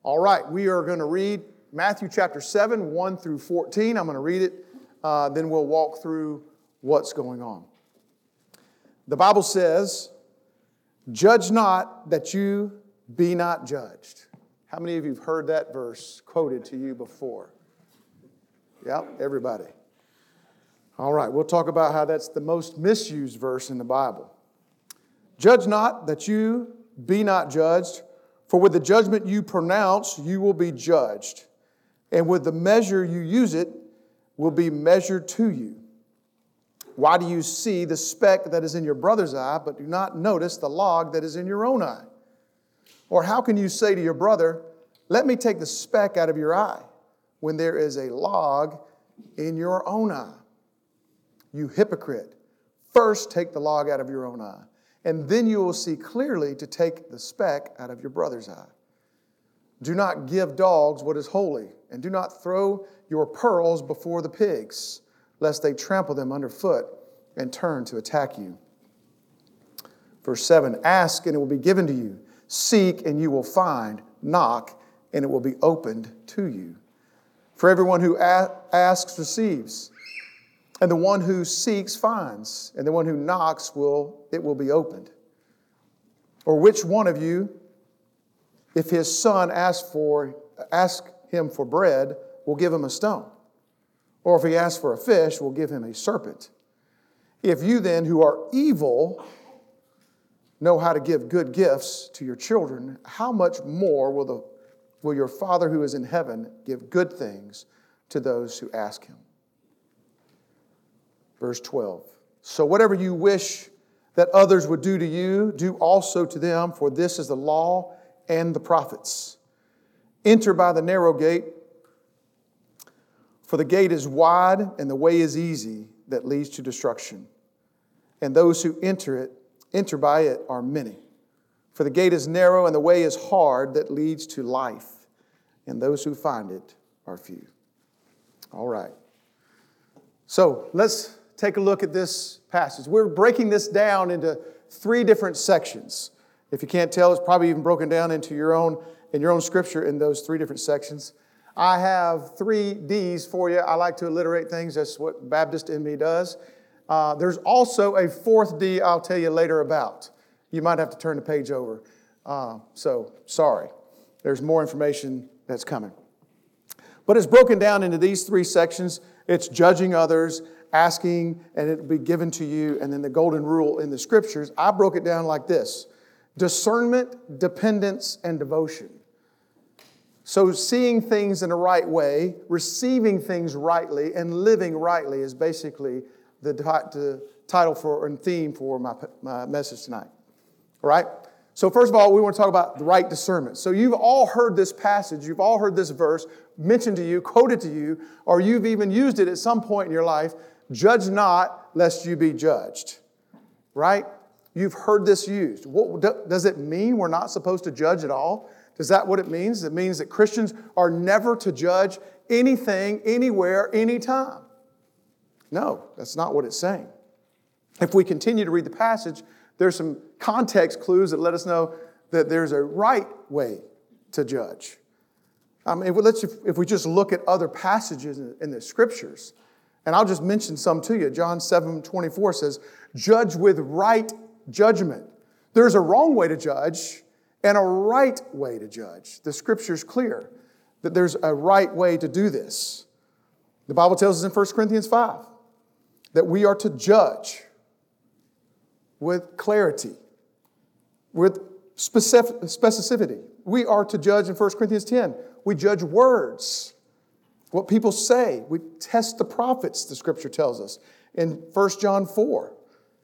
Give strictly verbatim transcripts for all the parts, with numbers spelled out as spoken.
All right, we are going to read Matthew chapter seven, one through fourteen. I'm going to read it, uh, then we'll walk through what's going on. The Bible says, "Judge not that you be not judged." How many of you have heard that verse quoted to you before? Yep, everybody. All right, we'll talk about how that's the most misused verse in the Bible. "Judge not that you be not judged, for with the judgment you pronounce, you will be judged. And with the measure you use it, will be measured to you. Why do you see the speck that is in your brother's eye, but do not notice the log that is in your own eye? Or how can you say to your brother, 'Let me take the speck out of your eye,' when there is a log in your own eye? You hypocrite, first take the log out of your own eye, and then you will see clearly to take the speck out of your brother's eye. Do not give dogs what is holy, and do not throw your pearls before the pigs, lest they trample them underfoot and turn to attack you." Verse seven, "Ask, and it will be given to you. Seek, and you will find. Knock, and it will be opened to you. For everyone who asks receives, and the one who seeks finds, and the one who knocks will it will be opened. Or which one of you, if his son asks for ask him for bread, will give him a stone? Or if he asks for a fish, will give him a serpent? If you then, who are evil, know how to give good gifts to your children, how much more will the will your Father who is in heaven give good things to those who ask him?" Verse twelve, "So whatever you wish that others would do to you, do also to them, for this is the law and the prophets. Enter by the narrow gate, for the gate is wide and the way is easy that leads to destruction. And those who enter it, enter by it are many. For the gate is narrow and the way is hard that leads to life, and those who find it are few." All right. So let's take a look at this passage. We're breaking this down into three different sections. If you can't tell, it's probably even broken down into your own in your own scripture in those three different sections. I have three D's for you. I like to alliterate things. That's what Baptist in me does. Uh, there's also a fourth D I'll tell you later about. You might have to turn the page over. Uh, so, sorry. There's more information that's coming. But it's broken down into these three sections. It's judging others, asking, and it will be given to you, and then the golden rule in the scriptures. I broke it down like this: discernment, dependence, and devotion. So seeing things in the right way, receiving things rightly, and living rightly is basically the, the title for and theme for my, my message tonight. All right? So first of all, we want to talk about the right discernment. So you've all heard this passage, you've all heard this verse mentioned to you, quoted to you, or you've even used it at some point in your life. Judge not, lest you be judged. Right? You've heard this used. What, does it mean we're not supposed to judge at all? Is that what it means? It means that Christians are never to judge anything, anywhere, anytime. No, that's not what it's saying. If we continue to read the passage, there's some context clues that let us know that there's a right way to judge. I mean, if we, let's, if we just look at other passages in, in the Scriptures, and I'll just mention some to you. John seven twenty-four says, "Judge with right judgment." There's a wrong way to judge and a right way to judge. The Scripture's clear that there's a right way to do this. The Bible tells us in First Corinthians five that we are to judge with clarity, with specific, specificity. We are to judge in First Corinthians ten. We judge words, what people say. We test the prophets, the Scripture tells us. In First John four,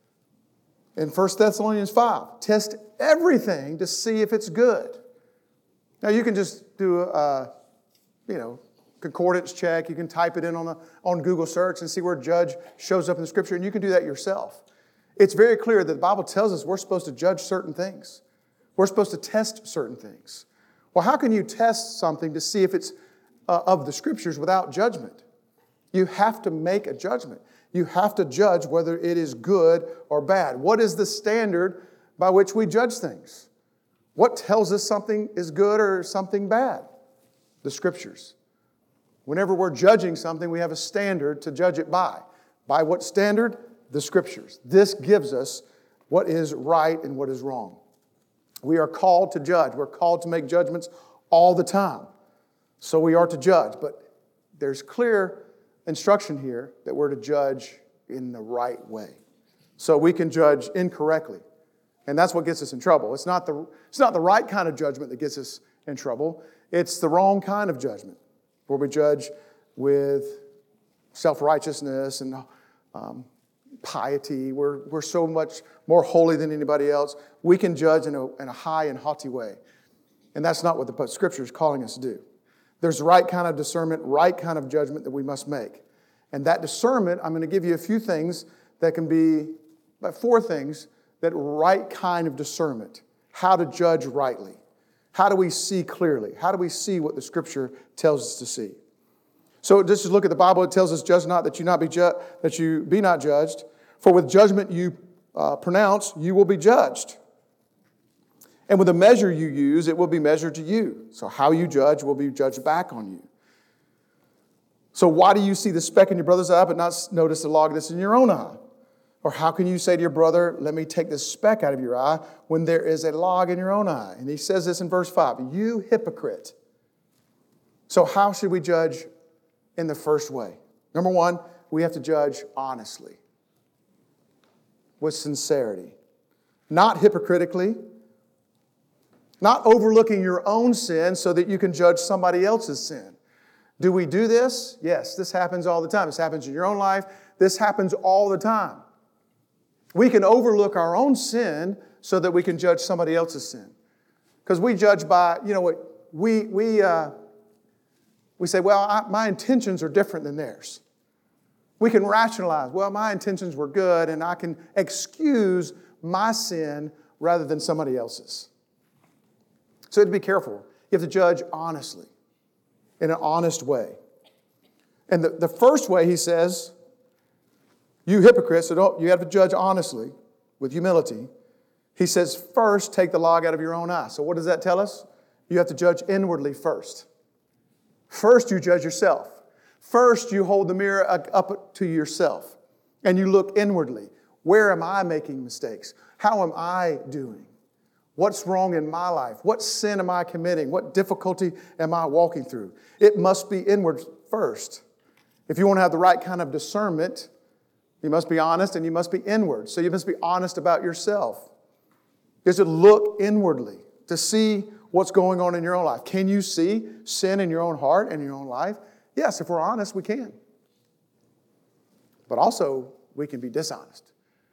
in First Thessalonians five, test everything to see if it's good. Now you can just do a, you know, concordance check. You can type it in on, the, on Google search and see where judge shows up in the Scripture, and you can do that yourself. It's very clear that the Bible tells us we're supposed to judge certain things. We're supposed to test certain things. Well, how can you test something to see if it's uh, of the Scriptures without judgment? You have to make a judgment. You have to judge whether it is good or bad. What is the standard by which we judge things? What tells us something is good or something bad? The Scriptures. Whenever we're judging something, we have a standard to judge it by. By what standard? The Scriptures. This gives us what is right and what is wrong. We are called to judge. We're called to make judgments all the time. So we are to judge. But there's clear instruction here that we're to judge in the right way. So we can judge incorrectly. And that's what gets us in trouble. It's not the, it's not the right kind of judgment that gets us in trouble. It's the wrong kind of judgment, where we judge with self-righteousness and um, piety. We're, we're so much more holy than anybody else. We can judge in a, in a high and haughty way. And that's not what the Scripture is calling us to do. There's the right kind of discernment, right kind of judgment that we must make. And that discernment, I'm going to give you a few things that can be, about four things, that right kind of discernment. How to judge rightly. How do we see clearly? How do we see what the Scripture tells us to see? So just to look at the Bible, it tells us, "Judge not, that you not be ju- that you be not judged. For with judgment you uh, pronounce, you will be judged. And with the measure you use, it will be measured to you." So how you judge will be judged back on you. So why do you see the speck in your brother's eye, but not notice the log that's in your own eye? Or how can you say to your brother, "Let me take this speck out of your eye," when there is a log in your own eye? And he says this in verse five, "You hypocrite." So how should we judge in the first way? Number one, we have to judge honestly, with sincerity. Not hypocritically, not overlooking your own sin so that you can judge somebody else's sin. Do we do this? Yes, this happens all the time. This happens in your own life. This happens all the time. We can overlook our own sin so that we can judge somebody else's sin. Because we judge by, you know what, we we uh, we say, well, I, my intentions are different than theirs. We can rationalize, well, my intentions were good, and I can excuse my sin rather than somebody else's. So you have to be careful. You have to judge honestly, in an honest way. And the, the first way, he says, "You hypocrites," so don't, you have to judge honestly, with humility. He says, first, take the log out of your own eye. So what does that tell us? You have to judge inwardly first. First, you judge yourself. First, you hold the mirror up to yourself, and you look inwardly. Where am I making mistakes? How am I doing? What's wrong in my life? What sin am I committing? What difficulty am I walking through? It must be inward first. If you want to have the right kind of discernment, you must be honest and you must be inward. So you must be honest about yourself. You have to look inwardly to see what's going on in your own life. Can you see sin in your own heart and your own life? Yes, if we're honest, we can. But also, we can be dishonest.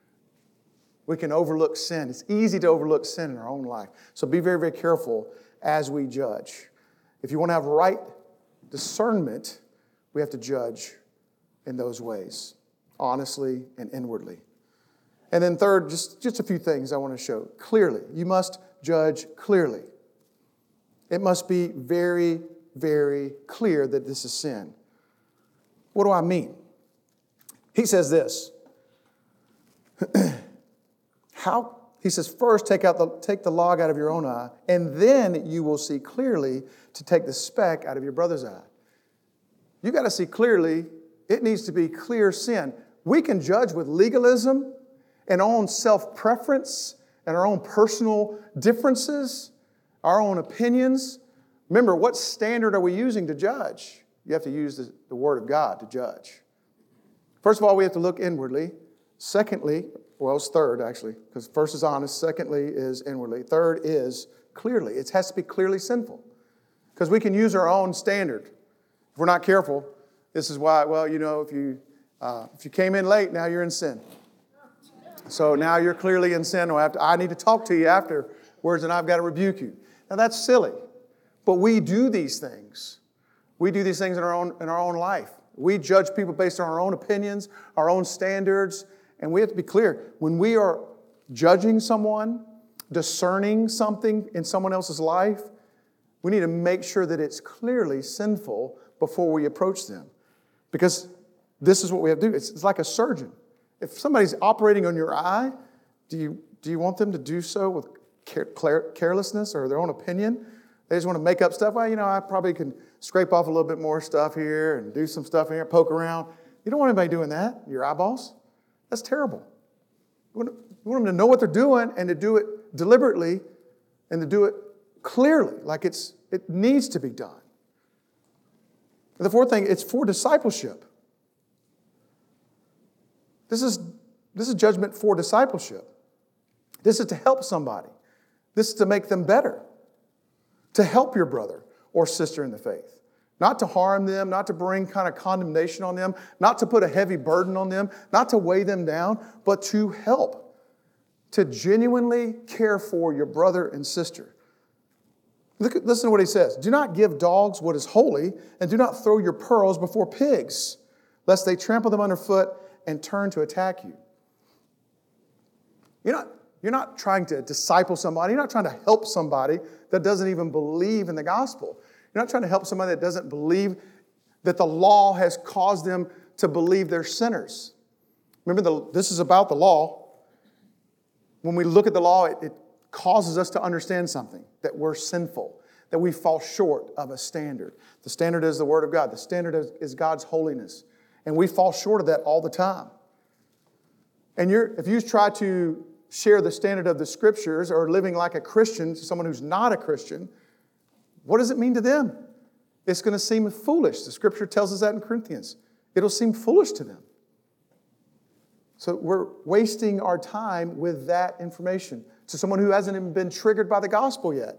We can overlook sin. It's easy to overlook sin in our own life. So be very, very careful as we judge. If you want to have right discernment, we have to judge in those ways, honestly and inwardly. And then third, just, just a few things I want to show. Clearly, you must judge clearly. It must be very, very clear that this is sin. What do I mean? He says this. How? He says, first take out the take the log out of your own eye, and then you will see clearly to take the speck out of your brother's eye. You got to see clearly. It needs to be clear sin. We can judge with legalism and our own self-preference and our own personal differences, our own opinions. Remember, what standard are we using to judge? You have to use the, the Word of God to judge. First of all, we have to look inwardly. Secondly, well, it's third, actually, because first is honest. Secondly is inwardly. Third is clearly. It has to be clearly sinful. Because we can use our own standard. If we're not careful, this is why, well, you know, if you uh, if you came in late, now you're in sin. So now you're clearly in sin. Or I, have to, I need to talk to you afterwards, and I've got to rebuke you. Now, that's silly. But we do these things. We do these things in our own in our own life. We judge people based on our own opinions, our own standards. And we have to be clear, when we are judging someone, discerning something in someone else's life, we need to make sure that it's clearly sinful before we approach them. Because this is what we have to do. It's, it's like a surgeon. If somebody's operating on your eye, do you, do you want them to do so with care- carelessness or their own opinion. They just want to make up stuff. Well, you know, I probably can scrape off a little bit more stuff here and do some stuff here, poke around. You don't want anybody doing that, your eyeballs. That's terrible. You want, you want them to know what they're doing and to do it deliberately and to do it clearly, like it's it needs to be done. And the fourth thing, it's for discipleship. This is, this is judgment for discipleship. This is to help somebody. This is to make them better. To help your brother or sister in the faith. Not to harm them, not to bring kind of condemnation on them, not to put a heavy burden on them, not to weigh them down, but to help. To genuinely care for your brother and sister. Look, listen to what he says. Do not give dogs what is holy, and do not throw your pearls before pigs, lest they trample them underfoot and turn to attack you. You're not, you're not trying to disciple somebody. You're not trying to help somebody that doesn't even believe in the gospel. You're not trying to help somebody that doesn't believe that the law has caused them to believe they're sinners. Remember, the, this is about the law. When we look at the law, it, it causes us to understand something, that we're sinful, that we fall short of a standard. The standard is the Word of God. The standard is, is God's holiness. And we fall short of that all the time. And you're, if you try to share the standard of the Scriptures or living like a Christian to someone who's not a Christian, what does it mean to them? It's going to seem foolish. The Scripture tells us that in Corinthians. It'll seem foolish to them. So we're wasting our time with that information to someone who hasn't even been triggered by the gospel yet.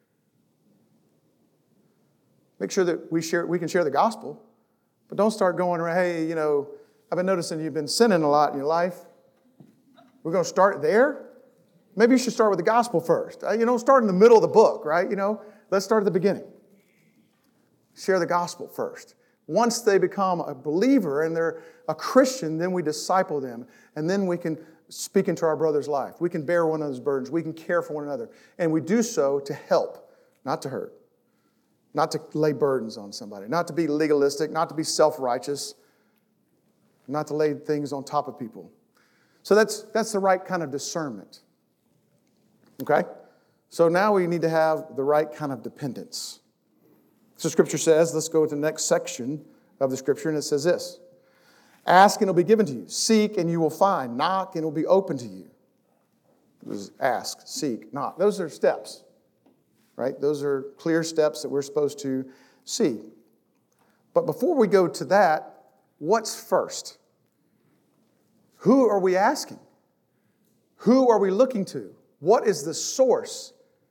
Make sure that we share, we can share the gospel, but don't start going around, hey, you know, I've been noticing you've been sinning a lot in your life. We're going to start there? Maybe you should start with the gospel first. You know, start in the middle of the book, right? You know, let's start at the beginning. Share the gospel first. Once they become a believer and they're a Christian, then we disciple them. And then we can speak into our brother's life. We can bear one another's burdens. We can care for one another. And we do so to help, not to hurt. Not to lay burdens on somebody. Not to be legalistic. Not to be self-righteous. Not to lay things on top of people. So that's, that's the right kind of discernment. Okay? So now we need to have the right kind of dependence. So Scripture says, let's go to the next section of the Scripture, and it says this. Ask and it will be given to you. Seek and you will find. Knock and it will be open to you. This is ask, seek, knock. Those are steps, right? Those are clear steps that we're supposed to see. But before we go to that, what's first? Who are we asking? Who are we looking to? What is the source?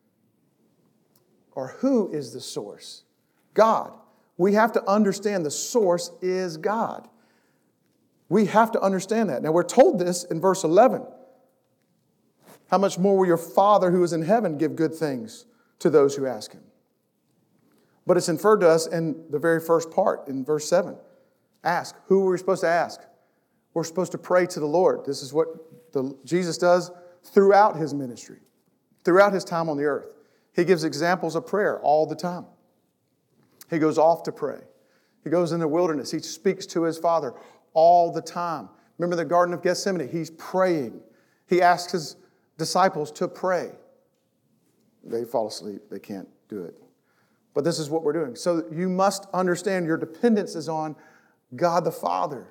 Or who is the source? God. We have to understand the source is God. We have to understand that. Now we're told this in verse eleven. How much more will your Father who is in heaven give good things to those who ask Him? But it's inferred to us in the very first part, in verse seven. Ask. Who are we supposed to ask? We're supposed to pray to the Lord. This is what the, Jesus does throughout His ministry, throughout His time on the earth. He gives examples of prayer all the time. He goes off to pray. He goes in the wilderness. He speaks to His Father all the time. Remember the Garden of Gethsemane? He's praying. He asks His disciples to pray. They fall asleep. They can't do it. But this is what we're doing. So you must understand your dependence is on God the Father.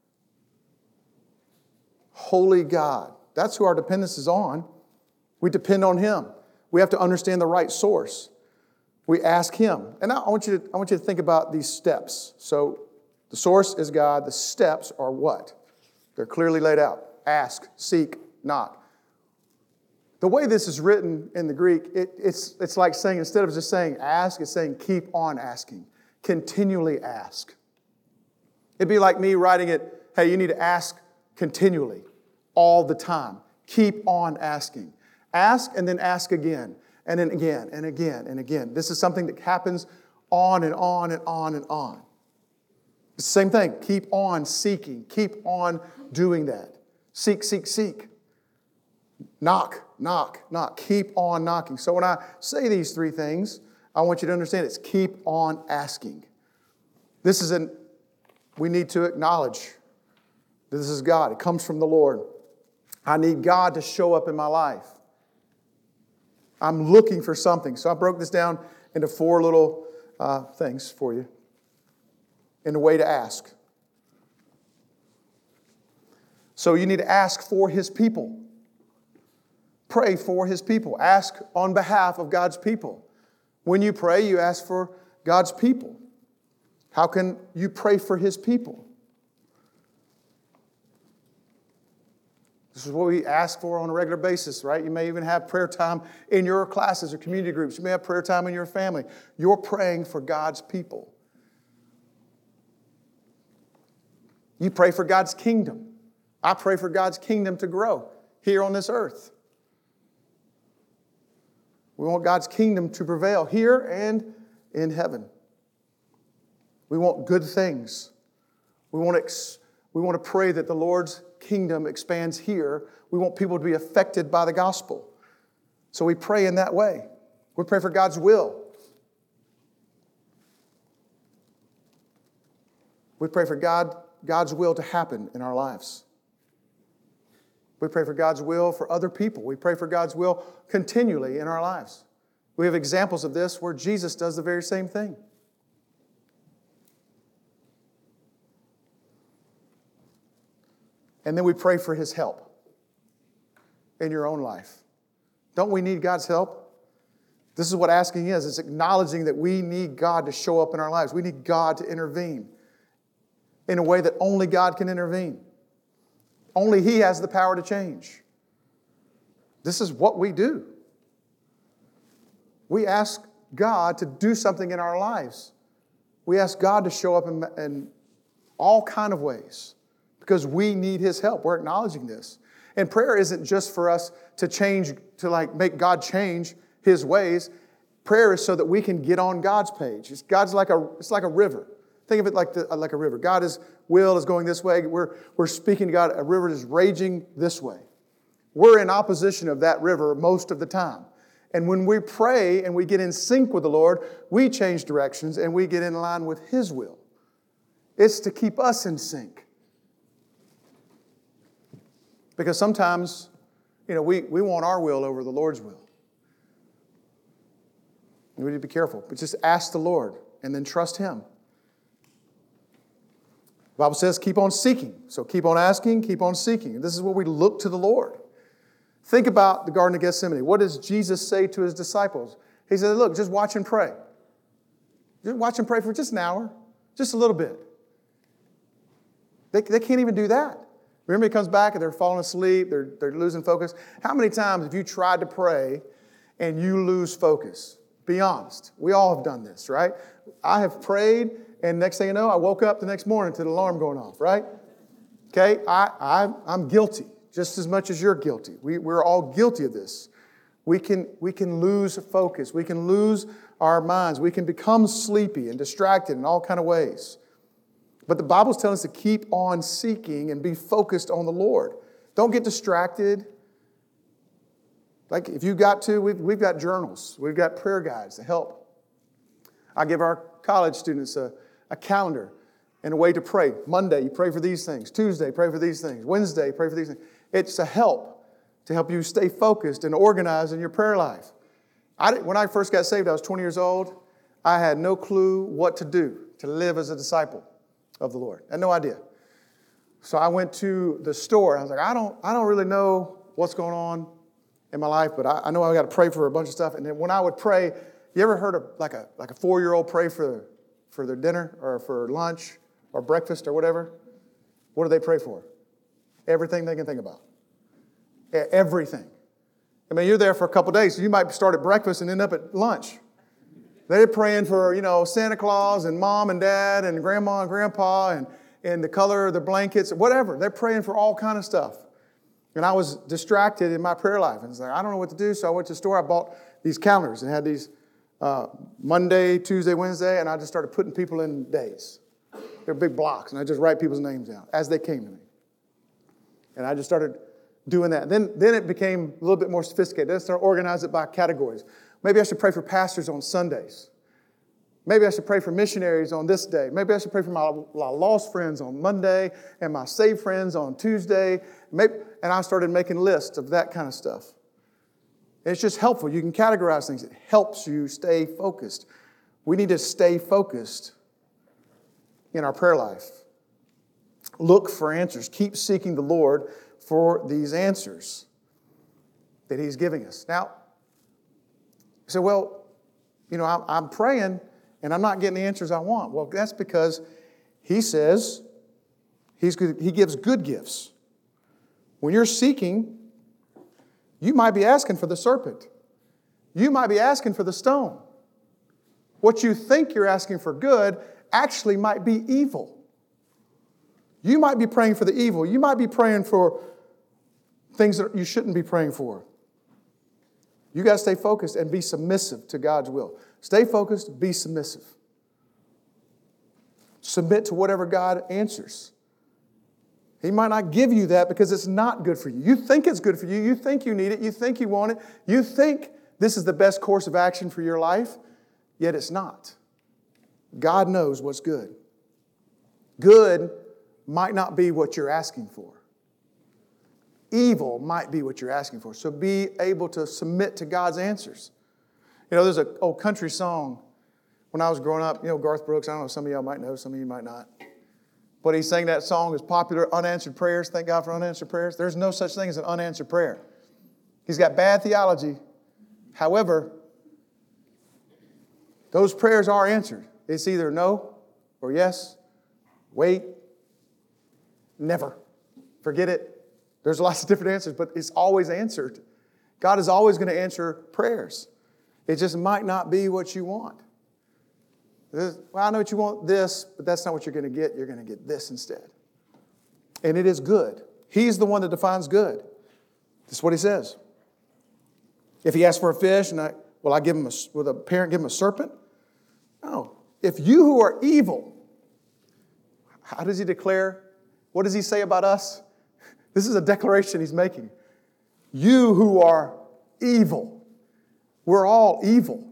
Holy God. That's who our dependence is on. We depend on Him. We have to understand the right source. We ask Him. And now I want you to, I want you to think about these steps. So the source is God. The steps are what? They're clearly laid out. Ask, seek, knock. The way this is written in the Greek, it, it's, it's like saying, instead of just saying ask, it's saying keep on asking. Continually ask. It'd be like me writing it, hey, you need to ask continually, all the time. Keep on asking. Ask and then ask again, and then again, and again, and again. This is something that happens on and on and on and on. It's the same thing. Keep on seeking. Keep on doing that. Seek, seek, seek. Knock, knock, knock. Keep on knocking. So when I say these three things, I want you to understand it's keep on asking. This is an, we need to acknowledge that this is God. It comes from the Lord. I need God to show up in my life. I'm looking for something. So I broke this down into four little uh, things for you in a way to ask. So you need to ask for His people. Pray for His people. Ask on behalf of God's people. When you pray, you ask for God's people. How can you pray for His people? This is what we ask for on a regular basis, right? You may even have prayer time in your classes or community groups. You may have prayer time in your family. You're praying for God's people. You pray for God's kingdom. I pray for God's kingdom to grow here on this earth. We want God's kingdom to prevail here and in heaven. We want good things. We want to, ex- we want to pray that the Lord's kingdom expands here. We want people to be affected by the gospel. So we pray in that way. We pray for God's will. We pray for God, God's will to happen in our lives. We pray for God's will for other people. We pray for God's will continually in our lives. We have examples of this where Jesus does the very same thing. And then we pray for His help in your own life. Don't we need God's help? This is what asking is. It's acknowledging that we need God to show up in our lives. We need God to intervene in a way that only God can intervene. Only He has the power to change. This is what we do. We ask God to do something in our lives. We ask God to show up in, in all kind of ways because we need His help. We're acknowledging this. And prayer isn't just for us to change, to like make God change His ways. Prayer is so that we can get on God's page. It's, God's like a, it's like a river. Think of it like, the, like a river. God's will is going this way. We're, we're speaking to God. A river is raging this way. We're in opposition of that river most of the time. And when we pray and we get in sync with the Lord, we change directions and we get in line with His will. It's to keep us in sync. Because sometimes, you know, we, we want our will over the Lord's will. We need to be careful. But just ask the Lord and then trust Him. The Bible says keep on seeking. So keep on asking, keep on seeking. And this is where we look to the Lord. Think about the Garden of Gethsemane. What does Jesus say to His disciples? He said, look, just watch and pray. Just watch and pray for just an hour, just a little bit. They, they can't even do that. Remember, He comes back and they're falling asleep, they're, they're losing focus. How many times have you tried to pray and you lose focus? Be honest. We all have done this, right? I have prayed, and next thing you know, I woke up the next morning to the alarm going off, right? Okay, I, I, I'm guilty just as much as you're guilty. We, we're all guilty of this. We can, we can lose focus. We can lose our minds. We can become sleepy and distracted in all kinds of ways. But the Bible's telling us to keep on seeking and be focused on the Lord. Don't get distracted. Like if you got to, we've, we've got journals. We've got prayer guides to help. I give our college students a, a calendar and a way to pray. Monday, you pray for these things. Tuesday, pray for these things. Wednesday, pray for these things. It's a help to help you stay focused and organized in your prayer life. I, when I first got saved, I was twenty years old. I had no clue what to do to live as a disciple of the Lord. I had no idea. So I went to the store. I was like, I don't, I don't really know what's going on in my life, but I, I know I got to pray for a bunch of stuff. And then when I would pray, you ever heard of like a like a four-year-old pray for for their dinner or for lunch or breakfast or whatever? What do they pray for? Everything they can think about. Everything. I mean, you're there for a couple of days, so you might start at breakfast and end up at lunch. They're praying for, you know, Santa Claus and mom and dad and grandma and grandpa and, and the color of the blankets, whatever. They're praying for all kind of stuff. And I was distracted in my prayer life. And I was like, I don't know what to do. So I went to the store. I bought these calendars and had these uh, Monday, Tuesday, Wednesday, and I just started putting people in days. They're big blocks, and I just write people's names down as they came to me. And I just started doing that. Then, then it became a little bit more sophisticated. Then I started organizing it by categories. Maybe I should pray for pastors on Sundays. Maybe I should pray for missionaries on this day. Maybe I should pray for my, my lost friends on Monday and my saved friends on Tuesday. Maybe, and I started making lists of that kind of stuff. And it's just helpful. You can categorize things. It helps you stay focused. We need to stay focused in our prayer life. Look for answers. Keep seeking the Lord for these answers that He's giving us. Now, you say, well, you know, I'm, I'm praying and I'm not getting the answers I want. Well, that's because He says he's good, He gives good gifts. When you're seeking, you might be asking for the serpent. You might be asking for the stone. What you think you're asking for good actually might be evil. You might be praying for the evil. You might be praying for things that you shouldn't be praying for. You got to stay focused and be submissive to God's will. Stay focused, be submissive. Submit to whatever God answers. He might not give you that because it's not good for you. You think it's good for you. You think you need it. You think you want it. You think this is the best course of action for your life, yet it's not. God knows what's good. Good might not be what you're asking for. Evil might be what you're asking for. So be able to submit to God's answers. You know, there's an old country song when I was growing up. You know, Garth Brooks, I don't know, some of y'all might know, some of you might not. But he sang that song as popular, Unanswered Prayers. Thank God for unanswered prayers. There's no such thing as an unanswered prayer. He's got bad theology. However, those prayers are answered. It's either no or yes, wait, never, forget it. There's lots of different answers, but it's always answered. God is always going to answer prayers. It just might not be what you want. Well, I know what you want this, but that's not what you're going to get. You're going to get this instead. And it is good. He's the one that defines good. That's what He says. If he asks for a fish, and I, will I give him a, will a parent give him a serpent? No. If you who are evil, how does He declare? What does He say about us? This is a declaration He's making. You who are evil. We're all evil.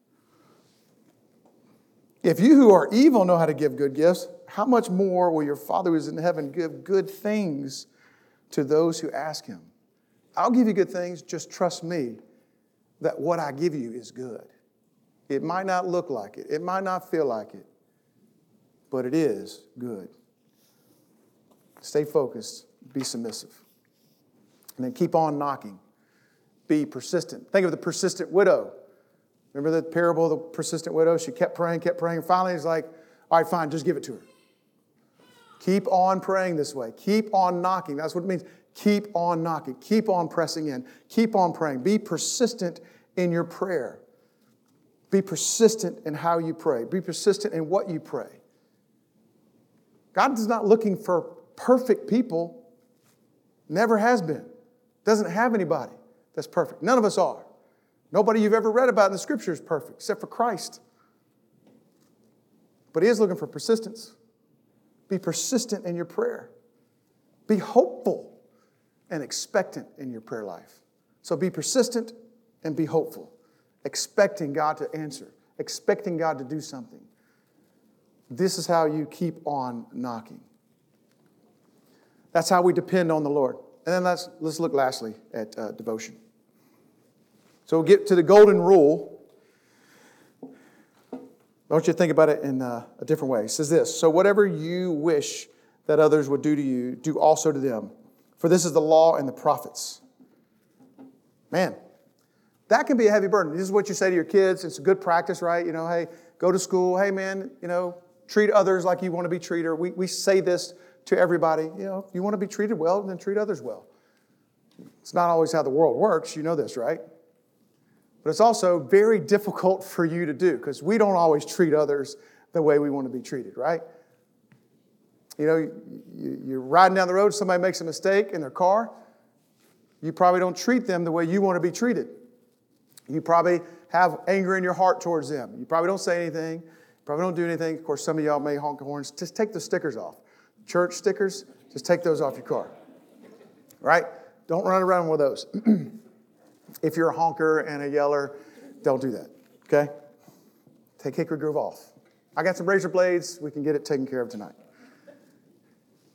If you who are evil know how to give good gifts, how much more will your Father who is in heaven give good things to those who ask Him? I'll give you good things, just trust me that what I give you is good. It might not look like it. It might not feel like it. But it is good. Stay focused. Be submissive. And then keep on knocking. Be persistent. Think of the persistent widow. Remember the parable of the persistent widow? She kept praying, kept praying. Finally, He's like, all right, fine, just give it to her. Keep on praying this way. Keep on knocking. That's what it means. Keep on knocking. Keep on pressing in. Keep on praying. Be persistent in your prayer. Be persistent in how you pray. Be persistent in what you pray. God is not looking for perfect people. Never has been. Doesn't have anybody that's perfect. None of us are. Nobody you've ever read about in the Scripture is perfect, except for Christ. But He is looking for persistence. Be persistent in your prayer. Be hopeful and expectant in your prayer life. So be persistent and be hopeful. Expecting God to answer. Expecting God to do something. This is how you keep on knocking. That's how we depend on the Lord. And then let's, let's look lastly at uh, devotion. So we'll get to the golden rule. I want you to think about it in uh, a different way. It says this: so whatever you wish that others would do to you, do also to them. For this is the law and the prophets. Man, that can be a heavy burden. This is what you say to your kids. It's a good practice, right? You know, hey, go to school. Hey, man, you know, treat others like you want to be treated. We, we say this to everybody. You know, if you want to be treated well, then treat others well. It's not always how the world works. You know this, right? But it's also very difficult for you to do because we don't always treat others the way we want to be treated, right? You know, you, you're riding down the road, somebody makes a mistake in their car. You probably don't treat them the way you want to be treated. You probably have anger in your heart towards them. You probably don't say anything. Probably don't do anything. Of course, some of y'all may honk the horns. Just take the stickers off. Church stickers, just take those off your car. Right? Don't run around with those. If you're a honker and a yeller, don't do that. Okay? Take Hickory Grove off. I got some razor blades. We can get it taken care of tonight.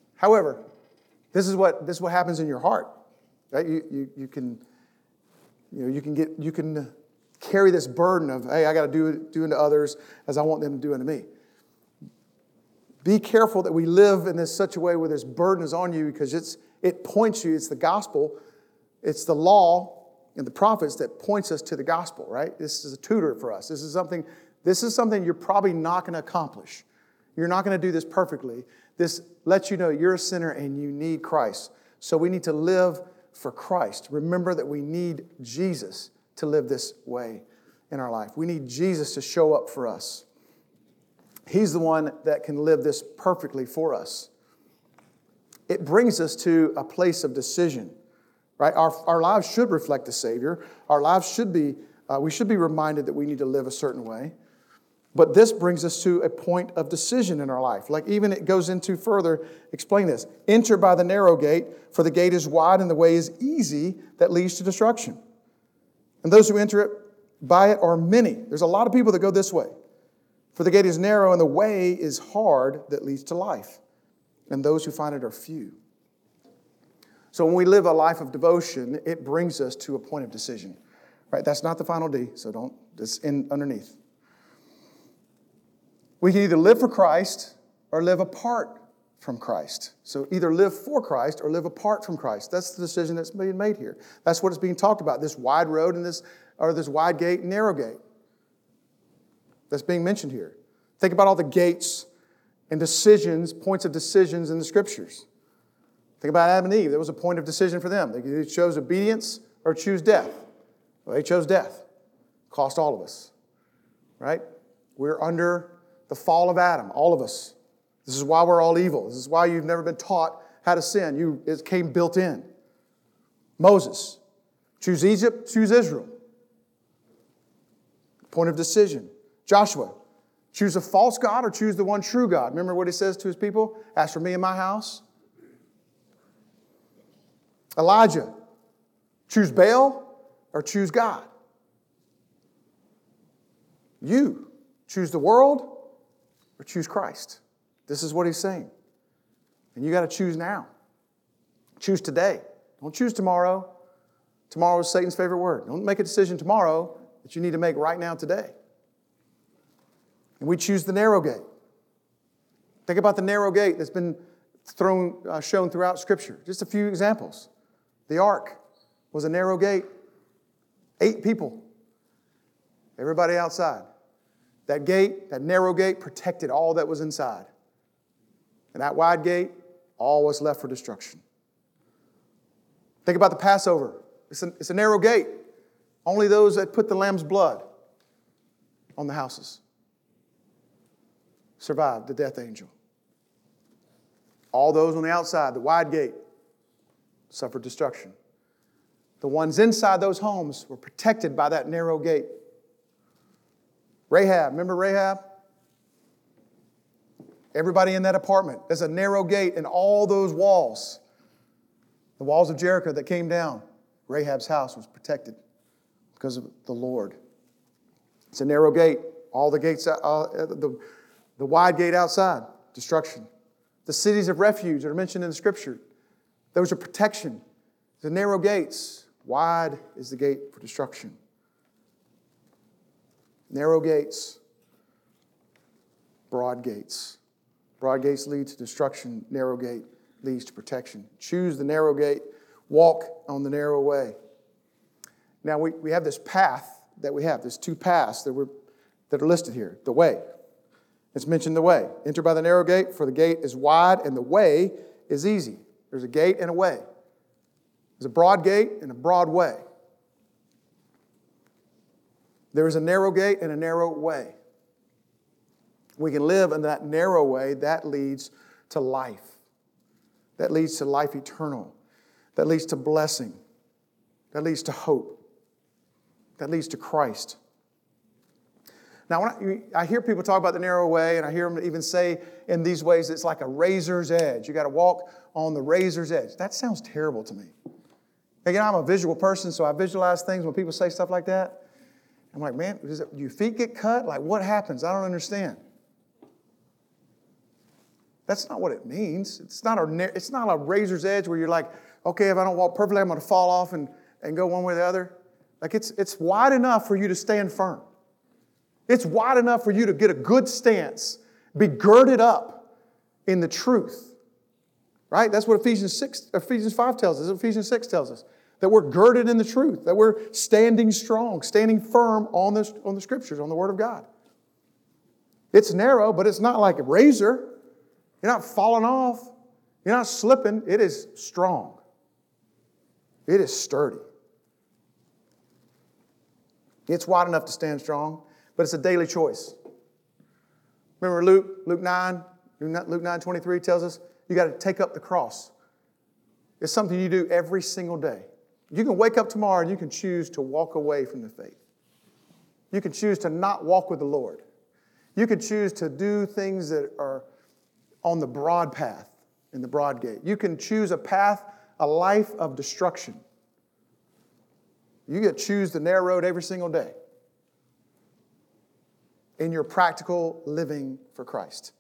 However, this is what this is what happens in your heart. Right? You, you, you can You know, you can get, you can carry this burden of, hey, I got to do, do unto others as I want them to do unto me. Be careful that we live in this such a way where this burden is on you, because it's it points you, it's the gospel, it's the law and the prophets that points us to the gospel, right? This is a tutor for us. This is something, this is something you're probably not going to accomplish. You're not going to do this perfectly. This lets you know you're a sinner and you need Christ. So we need to live for Christ. Remember that we need Jesus to live this way in our life. We need Jesus to show up for us. He's the one that can live this perfectly for us. It brings us to a place of decision, right? Our, our lives should reflect the Savior. Our lives should be, uh, we should be reminded that we need to live a certain way. But this brings us to a point of decision in our life. Like even it goes into further, explain this. Enter by the narrow gate, for the gate is wide and the way is easy that leads to destruction. And those who enter it by it are many. There's a lot of people that go this way. For the gate is narrow and the way is hard that leads to life. And those who find it are few. So when we live a life of devotion, it brings us to a point of decision. Right? That's not the final D, so don't, it's in underneath. We can either live for Christ or live apart from Christ. So either live for Christ or live apart from Christ. That's the decision that's being made here. That's what is being talked about, this wide road and this, or this wide gate and narrow gate that's being mentioned here. Think about all the gates and decisions, points of decisions in the Scriptures. Think about Adam and Eve. There was a point of decision for them. They chose obedience or choose death. Well, they chose death. Cost all of us. Right? We're under the fall of Adam, all of us. This is why we're all evil. This is why you've never been taught how to sin. You, it came built in. Moses, choose Egypt, choose Israel. Point of decision. Joshua, choose a false God or choose the one true God. Remember what he says to his people? As for me and my house. Elijah, choose Baal or choose God. You, choose the world or choose Christ. This is what he's saying. And you got to choose now. Choose today. Don't choose tomorrow. Tomorrow is Satan's favorite word. Don't make a decision tomorrow that you need to make right now today. And we choose the narrow gate. Think about the narrow gate that's been thrown, uh, shown throughout Scripture. Just a few examples. The ark was a narrow gate. Eight people. Everybody outside. That gate, that narrow gate, protected all that was inside. And that wide gate, all was left for destruction. Think about the Passover. It's a, it's a narrow gate. Only those that put the lamb's blood on the houses survived the death angel. All those on the outside, the wide gate, suffered destruction. The ones inside those homes were protected by that narrow gate. Rahab, remember Rahab? Everybody in that apartment. There's a narrow gate and all those walls. The walls of Jericho that came down. Rahab's house was protected because of the Lord. It's a narrow gate. All the gates, uh, the, the wide gate outside, destruction. The cities of refuge that are mentioned in the Scripture, those are protection. The narrow gates, wide is the gate for destruction. Narrow gates, broad gates. Broad gates lead to destruction. Narrow gate leads to protection. Choose the narrow gate. Walk on the narrow way. Now, we, we have this path that we have. There's two paths that, we're, that are listed here. The way. It's mentioned the way. Enter by the narrow gate, for the gate is wide and the way is easy. There's a gate and a way. There's a broad gate and a broad way. There is a narrow gate and a narrow way. We can live in that narrow way. That leads to life. That leads to life eternal. That leads to blessing. That leads to hope. That leads to Christ. Now, when I, I hear people talk about the narrow way, and I hear them even say in these ways, it's like a razor's edge. You got to walk on the razor's edge. That sounds terrible to me. Again, I'm a visual person, so I visualize things when people say stuff like that. I'm like, man, does it, do your feet get cut? Like, what happens? I don't understand. That's not what it means. It's not a, it's not a razor's edge where you're like, okay, if I don't walk perfectly, I'm going to fall off and, and go one way or the other. Like it's, it's wide enough for you to stand firm. It's wide enough for you to get a good stance, be girded up in the truth. Right? That's what Ephesians six, Ephesians five tells us. Ephesians six tells us. That we're girded in the truth. That we're standing strong, standing firm on the, on the Scriptures, on the Word of God. It's narrow, but it's not like a razor. You're not falling off. You're not slipping. It is strong. It is sturdy. It's wide enough to stand strong, but it's a daily choice. Remember Luke, Luke nine, Luke nine twenty-three tells us you got to take up the cross. It's something you do every single day. You can wake up tomorrow and you can choose to walk away from the faith. You can choose to not walk with the Lord. You can choose to do things that are on the broad path, in the broad gate. You can choose a path, a life of destruction. You get to choose the narrow road every single day in your practical living for Christ.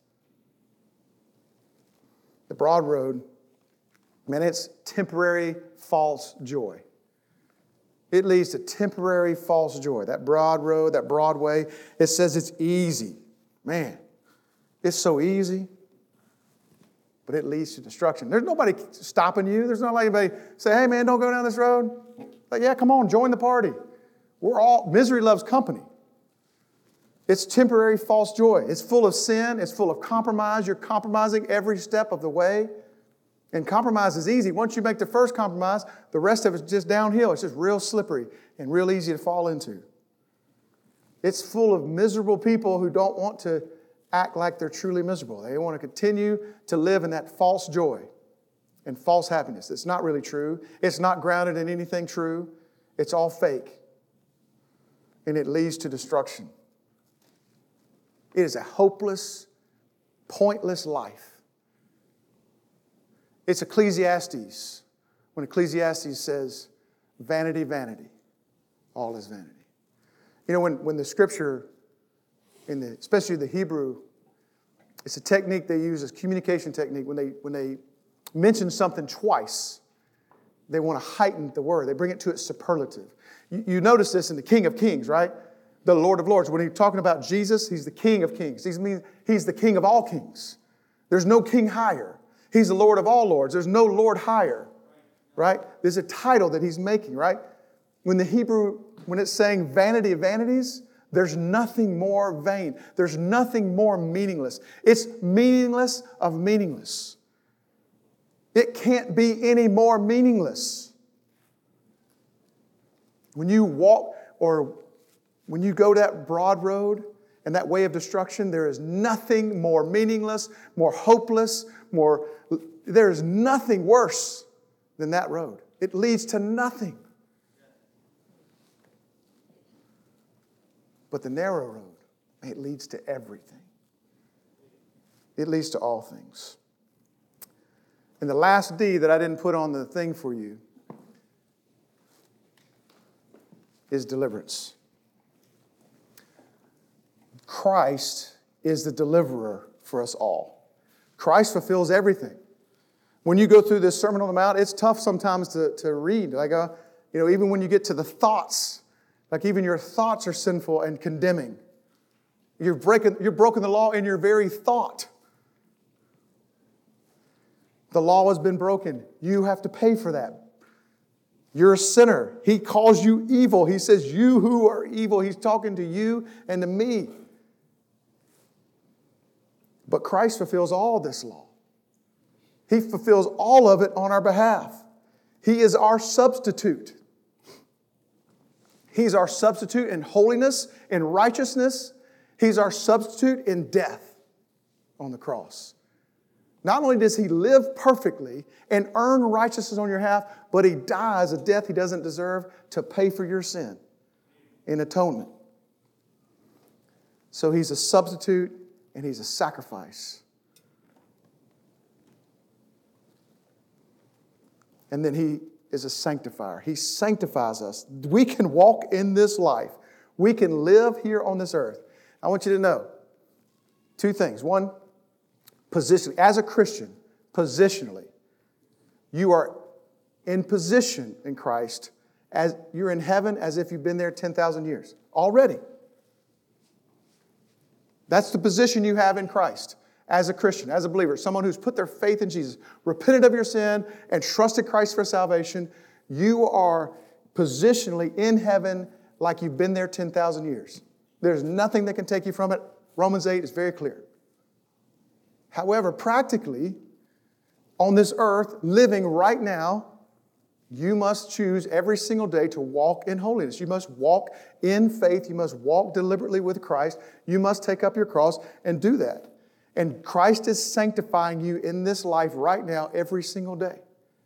The broad road, man, it's temporary false joy. It leads to temporary false joy. That broad road, that broad way, it says it's easy. Man, it's so easy, but it leads to destruction. There's nobody stopping you. There's not like anybody say, hey man, don't go down this road. Like, yeah, come on, join the party. We're all, misery loves company. It's temporary false joy. It's full of sin. It's full of compromise. You're compromising every step of the way. And compromise is easy. Once you make the first compromise, the rest of it's just downhill. It's just real slippery and real easy to fall into. It's full of miserable people who don't want to act like they're truly miserable. They want to continue to live in that false joy and false happiness. It's not really true. It's not grounded in anything true. It's all fake. And it leads to destruction. It is a hopeless, pointless life. It's Ecclesiastes, when Ecclesiastes says, vanity, vanity, all is vanity. You know, when, when the Scripture, in the, especially the Hebrew, it's a technique they use as communication technique. When they, when they mention something twice, they want to heighten the word. They bring it to its superlative. You, you notice this in the King of Kings, right? The Lord of Lords. When he's talking about Jesus, he's the King of Kings. He's, mean, he's the King of all kings. There's no king higher. He's the Lord of all lords. There's no Lord higher, right? There's a title that he's making, right? When the Hebrew, when it's saying vanity of vanities, there's nothing more vain. There's nothing more meaningless. It's meaningless of meaningless. It can't be any more meaningless. When you walk or when you go that broad road and that way of destruction, there is nothing more meaningless, more hopeless, more, there is nothing worse than that road. It leads to nothing. But the narrow road, it leads to everything. It leads to all things. And the last D that I didn't put on the thing for you is deliverance. Christ is the deliverer for us all. Christ fulfills everything. When you go through this Sermon on the Mount, it's tough sometimes to, to read. Like, uh, you know, even when you get to the thoughts, like even your thoughts are sinful and condemning. You're breaking, you're broken the law in your very thought. The law has been broken. You have to pay for that. You're a sinner. He calls you evil. He says, you who are evil. He's talking to you and to me. But Christ fulfills all this law. He fulfills all of it on our behalf. He is our substitute. He's our substitute in holiness, in righteousness. He's our substitute in death on the cross. Not only does He live perfectly and earn righteousness on your behalf, but He dies a death He doesn't deserve to pay for your sin in atonement. So He's a substitute and He's a sacrifice. And then He is a sanctifier. He sanctifies us. We can walk in this life. We can live here on this earth. I want you to know two things. One, position. As a Christian, positionally, you are in position in Christ as you're in heaven as if you've been there ten thousand years already. That's the position you have in Christ as a Christian, as a believer, someone who's put their faith in Jesus, repented of your sin, and trusted Christ for salvation. You are positionally in heaven like you've been there ten thousand years. There's nothing that can take you from it. Romans eight is very clear. However, practically, on this earth, living right now, you must choose every single day to walk in holiness. You must walk in faith. You must walk deliberately with Christ. You must take up your cross and do that. And Christ is sanctifying you in this life right now every single day.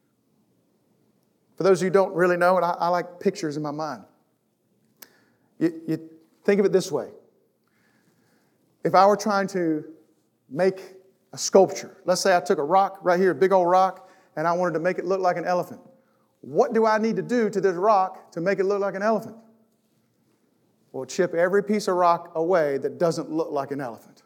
For those of you who don't really know, and I, I like pictures in my mind. You, you think of it this way. If I were trying to make a sculpture, let's say I took a rock right here, a big old rock, and I wanted to make it look like an elephant. What do I need to do to this rock to make it look like an elephant? Well, chip every piece of rock away that doesn't look like an elephant.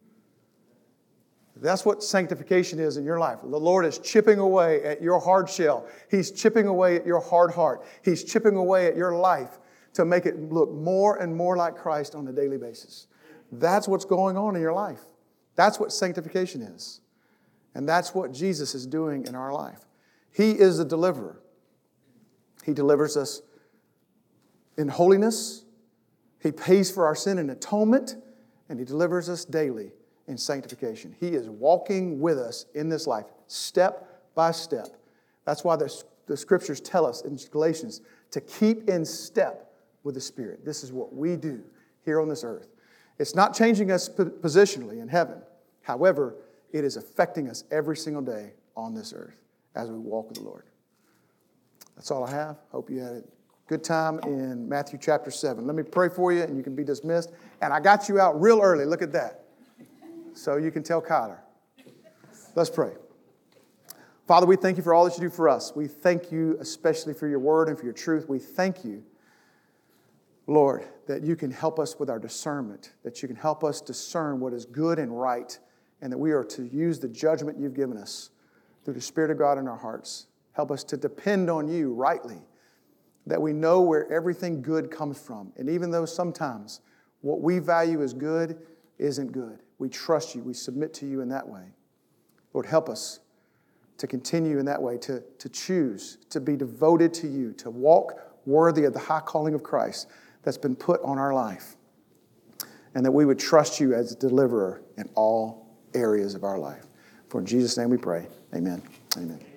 That's what sanctification is in your life. The Lord is chipping away at your hard shell. He's chipping away at your hard heart. He's chipping away at your life to make it look more and more like Christ on a daily basis. That's what's going on in your life. That's what sanctification is. And that's what Jesus is doing in our life. He is the deliverer. He delivers us in holiness. He pays for our sin in atonement. And He delivers us daily in sanctification. He is walking with us in this life, step by step. That's why the, the Scriptures tell us in Galatians to keep in step with the Spirit. This is what we do here on this earth. It's not changing us positionally in heaven. However, it is affecting us every single day on this earth as we walk with the Lord. That's all I have. Hope you had a good time in Matthew chapter seven. Let me pray for you and you can be dismissed. And I got you out real early. Look at that. So you can tell Kyler. Let's pray. Father, we thank you for all that you do for us. We thank you especially for your word and for your truth. We thank you, Lord, that you can help us with our discernment, that you can help us discern what is good and right, and that we are to use the judgment you've given us through the Spirit of God in our hearts. Help us to depend on you rightly, that we know where everything good comes from. And even though sometimes what we value as good isn't good, we trust you, we submit to you in that way. Lord, help us to continue in that way, to, to choose, to be devoted to you, to walk worthy of the high calling of Christ that's been put on our life. And that we would trust you as a deliverer in all areas of our life. For in Jesus' name we pray. Amen. Amen.